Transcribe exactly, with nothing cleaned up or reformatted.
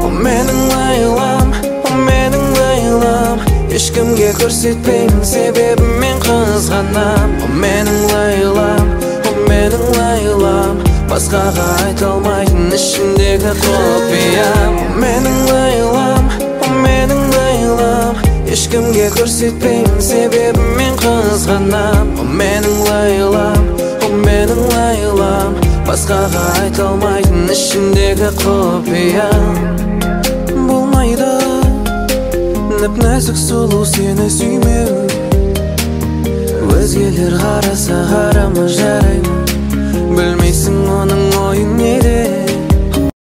О менің лайлам, о менің лайлам, ешкімге көрсетпеймін, себебі мен қызғанам. О менің лайлам, о менің лайлам, басқаға айта алмайтын ішімдегі құпиям. О менің лайлам, о менің лайлам, ешкімге көрсетпеймін, себебі мен қызғанам. О менің лайлам, о менің лайлам, басқаға айта алмайтын ішімдегі құпиям. Болмайды нәп-нәзік сұлу сені сүймеу, өзгелер қараса қарама жараймын, білмейсің оның ойын неде.